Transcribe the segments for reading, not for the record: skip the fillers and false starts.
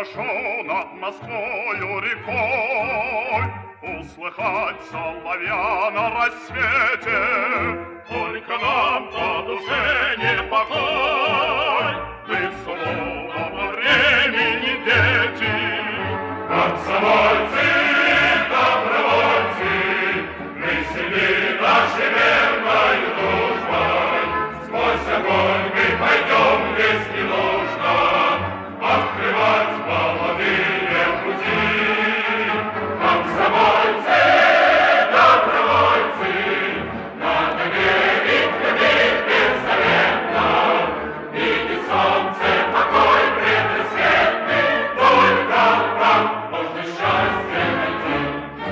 хорошо над Москвою рекой услыхать соловья на рассвете. Только нам по душе не покой, мы сурового времени дети. Комсомольцы, добровольцы, мы сильны нашей верной дружбой. Сквозь огонь мы пойдем, если нужно, открывать молодые пути. Комсомольцы, добровольцы, надо верить, любить беззаветно, видеть солнце, покой предрассветный, только так можно счастье найти.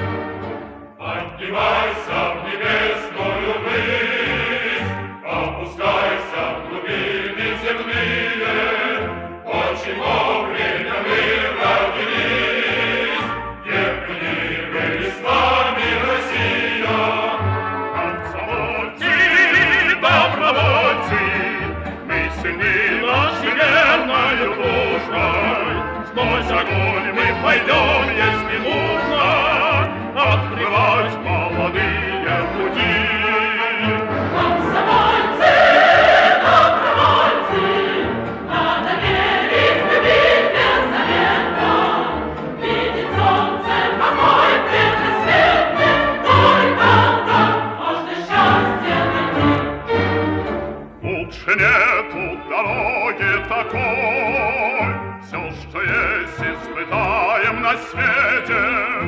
Поднимайся в небесную высь, опускайся в глубины земные, очень вовремя мы родились, терпи мы с нами, Россия. Комсомольцы, добровольцы, мы сильны нашей верною дружбой. Сквозь огонь мы пойдем, если нужно, открывать молодые пути. Комсомольцы, добровольцы, надо верить, любить беззаветно, видеть солнце, покой предрассветный, только так можно счастье найти. Лучше нету дороги такой, все, что есть, испытаем на свете.